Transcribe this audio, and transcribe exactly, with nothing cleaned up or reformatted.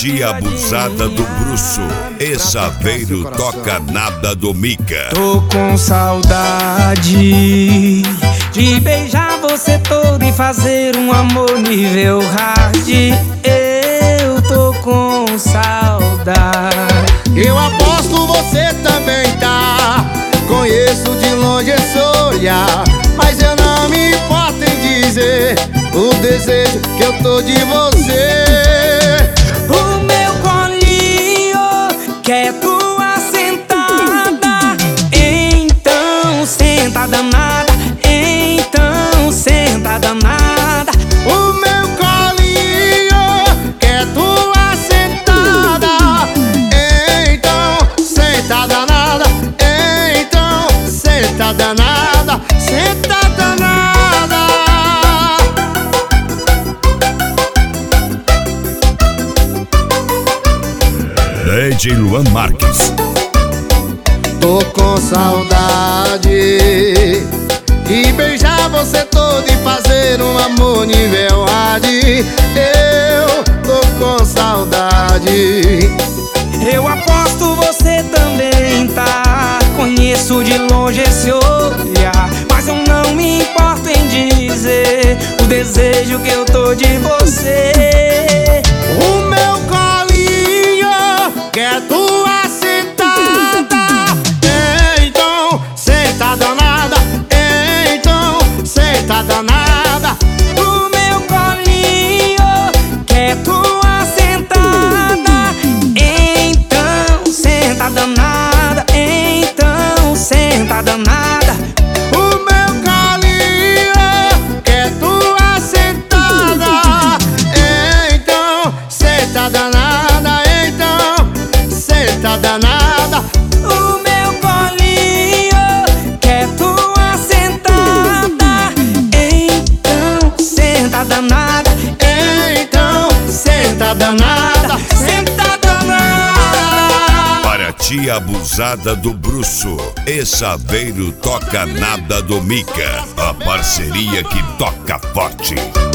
tia abusada do bruxo, e Saveiro toca nada do Mica. Tô com saudade de beijar você todo e fazer um amor nível hard. Eu tô com saudade. Eu aposto você também tá. Conheço de longe esse olhar, mas eu não me importo em dizer o desejo que eu tô de você. O meu colinho quer tua sentada, então senta danada, então senta danada. O meu colinho quer tua sentada, então senta danada, então senta danada, senta danada. D J Luan Marques. Tô com saudade de beijar você todo e fazer um amor nível hard. Eu tô com saudade. Eu aposto você também tá. Conheço de longe esse olhar, mas eu não me importo em dizer o desejo que eu tô de você. O meu colinho quer tua sentada, então senta danada, então senta danada. O meu colinho quer tua sentada, então senta danada, então senta danada. O meu colinho quer tua sentada, então senta danada, então senta danada. O meu colinho quer tua sentada, então senta danada, Então senta danada, senta danada. Para a tia abusada do bruxo, e Saveiro toca nada do Mica. A parceria que toca forte.